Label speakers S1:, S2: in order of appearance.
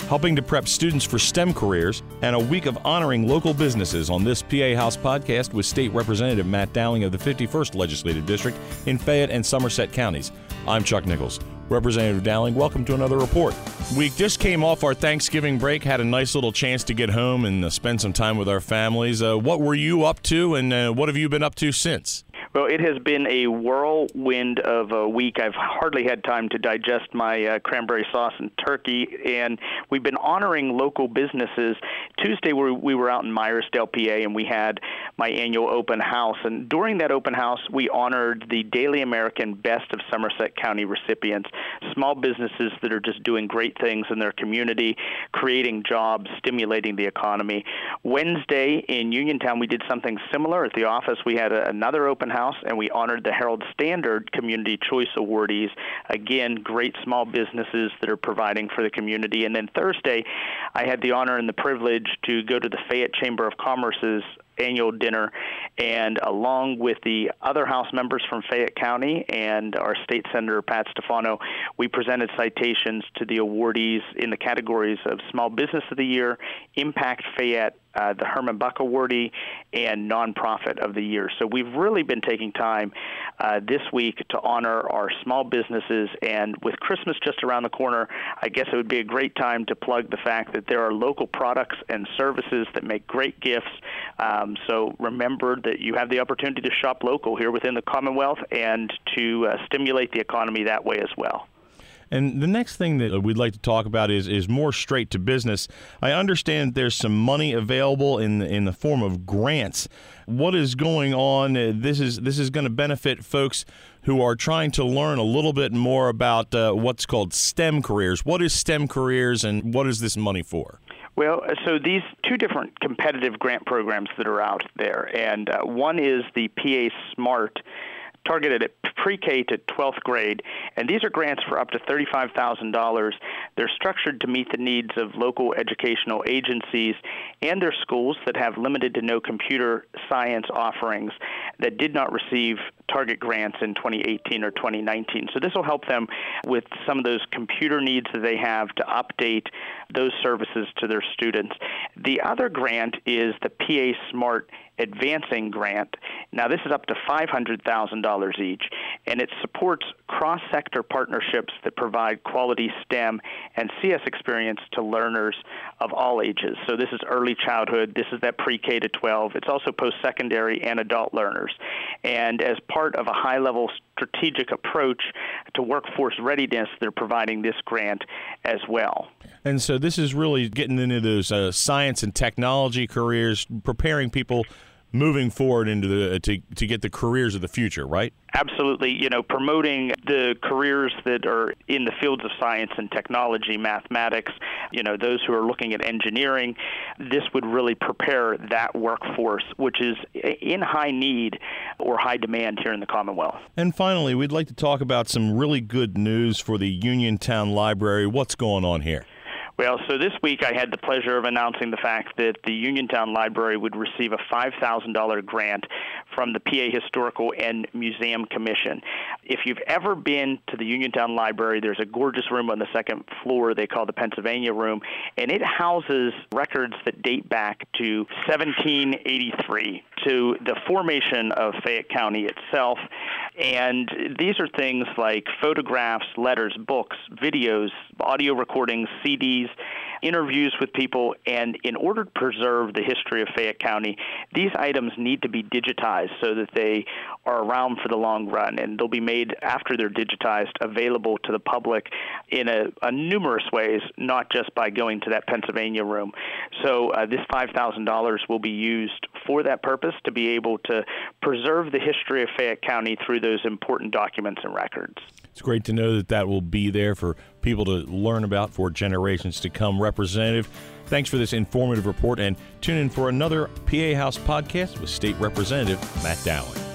S1: helping to prep students for STEM careers, and a week of honoring local businesses on this PA House podcast with State Representative Matt Dowling of the 51st Legislative District in Fayette and Somerset counties. I'm Chuck Nichols. Representative Dowling, welcome to another report. We just came off our Thanksgiving break, had a nice little chance to get home and spend some time with our families. What were you up to, and what have you been up to since?
S2: Well, it has been a whirlwind of a week. I've hardly had time to digest my cranberry sauce and turkey, and we've been honoring local businesses. Tuesday, we were out in Myersdale, PA, and we had my annual open house. And during that open house, we honored the Daily American Best of Somerset County recipients, small businesses that are just doing great things in their community, creating jobs, stimulating the economy. Wednesday in Uniontown, we did something similar. At the office, we had another open house, and we honored the Herald Standard Community Choice Awardees. Again, great small businesses that are providing for the community. And then Thursday, I had the honor and the privilege to go to the Fayette Chamber of Commerce's annual dinner, and along with the other House members from Fayette County and our State Senator Pat Stefano, we presented citations to the awardees in the categories of Small Business of the Year, Impact Fayette, the Herman Buck Awardee, and Nonprofit of the Year. So we've really been taking time this week to honor our small businesses, and with Christmas just around the corner, I guess it would be a great time to plug the fact that there are local products and services that make great gifts. So remember that you have the opportunity to shop local here within the Commonwealth and to stimulate the economy that way as well.
S1: And the next thing that we'd like to talk about is more straight to business. I understand there's some money available in the form of grants. What is going on? This is going to benefit folks who are trying to learn a little bit more about what's called STEM careers. What is STEM careers, and what is this money for?
S2: Well, so these two different competitive grant programs that are out there, and one is the PA SMART, targeted at pre-K to 12th grade, and these are grants for up to $35,000. They're structured to meet the needs of local educational agencies and their schools that have limited to no computer science offerings that did not receive target grants in 2018 or 2019. So this will help them with some of those computer needs that they have to update those services to their students. The other grant is the PA SMART Advancing Grant. Now, this is up to $500,000 each, and it supports cross-sector partnerships that provide quality STEM and CS experience to learners of all ages. So this is early childhood. This is that pre-K to 12. It's also post-secondary and adult learners. And as part of a high-level strategic approach to workforce readiness, they're providing this grant as well.
S1: And so this is really getting into those science and technology careers, preparing people moving forward into the to get the careers of the future, right?
S2: Absolutely. You know, promoting the careers that are in the fields of science and technology, mathematics, you know, those who are looking at engineering. This would really prepare that workforce, which is in high need or high demand here in the Commonwealth.
S1: And finally, we'd like to talk about some really good news for the Uniontown Library. What's going on here?
S2: Well, so this week I had the pleasure of announcing the fact that the Uniontown Library would receive a $5,000 grant from the PA Historical and Museum Commission. If you've ever been to the Uniontown Library, there's a gorgeous room on the second floor they call the Pennsylvania Room, and it houses records that date back to 1783, to the formation of Fayette County itself. And these are things like photographs, letters, books, videos, audio recordings, CDs, interviews with people, and in order to preserve the history of Fayette County, these items need to be digitized so that they are around for the long run, and they'll be made, after they're digitized, available to the public in a numerous ways, not just by going to that Pennsylvania room. So this $5,000 will be used for that purpose, to be able to preserve the history of Fayette County through those important documents and records.
S1: It's great to know that that will be there for people to learn about for generations to come. Representative, thanks for this informative report, and tune in for another PA House podcast with State Representative Matt Dowling.